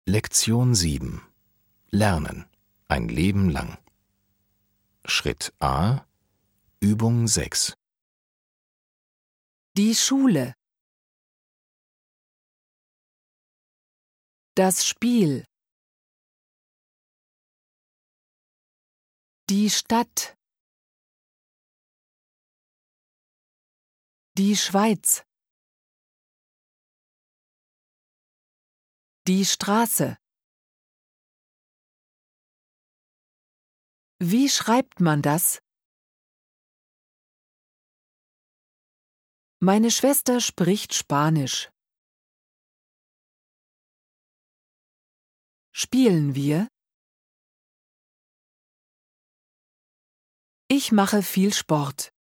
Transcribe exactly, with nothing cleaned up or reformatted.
Lektion sieben. Lernen. Ein Leben lang. Schritt A. Übung sechs. Die Schule. Das Spiel. Die Stadt. Die Schweiz. Die Straße. Wie schreibt man das? Meine Schwester spricht Spanisch. Spielen wir? Ich mache viel Sport.